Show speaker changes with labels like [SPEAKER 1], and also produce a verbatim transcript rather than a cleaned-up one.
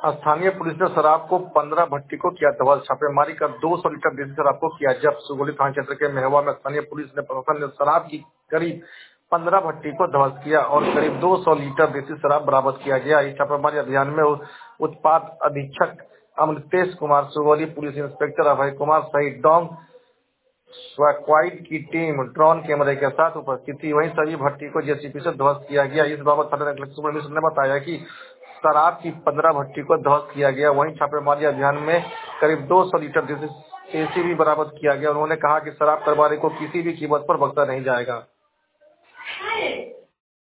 [SPEAKER 1] स्थानीय पुलिस ने शराब को पंद्रह भट्टी को किया ध्वस्त। छापेमारी कर दो सौ लीटर देसी शराब को किया जब्त। सुगौली थाना क्षेत्र के मेहवा में स्थानीय पुलिस ने प्रशासन ने शराब की करीब पंद्रह भट्टी को ध्वस्त किया और करीब दो सौ लीटर देसी शराब बरामद किया गया। इस छापेमारी अभियान में उत्पाद अधीक्षक अमृतेश कुमार, सुगौली पुलिस इंस्पेक्टर अभय कुमार सहित डॉग स्क्वाड की टीम ड्रोन कैमरे के साथ उपस्थित थी। वहीं सभी भट्टी को जेसीबी से ध्वस्त किया गया। इस बाबत थाना कलेक्टर ने बताया कि शराब की पंद्रह भट्टी को ध्वस्त किया गया। वहीं छापेमारी अभियान में करीब दो सौ लीटर देसी भी बरामद किया गया। उन्होंने कहा कि शराब कारोबारी को किसी भी कीमत पर बख्शा नहीं जाएगा।